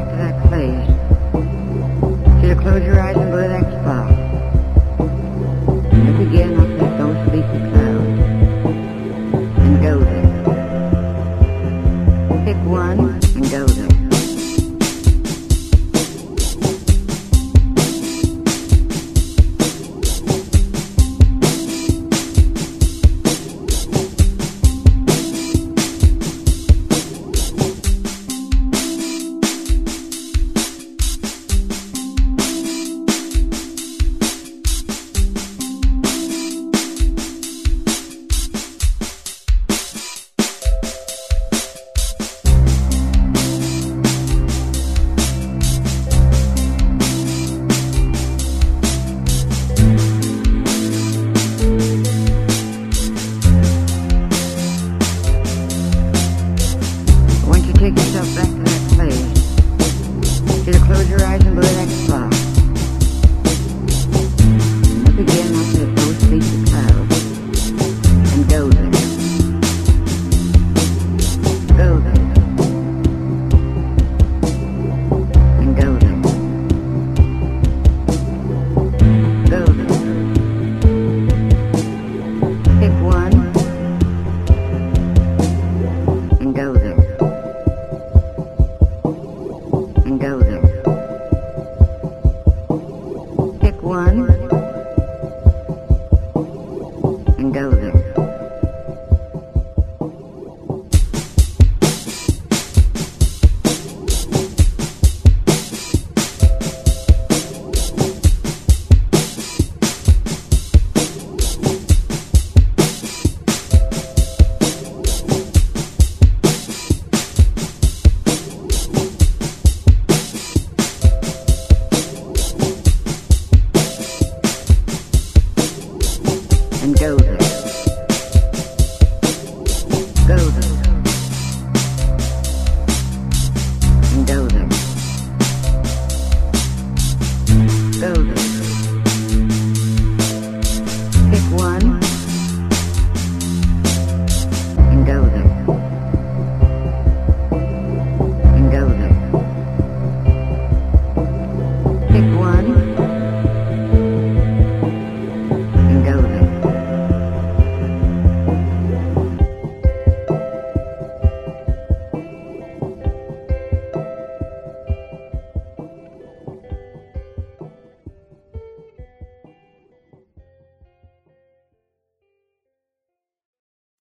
back to that place. So you close your eyes and go to that spot. Look again up at those sleepy clouds. And go there. Pick one and go there. Take yourself back to that place. Either close your eyes and go to that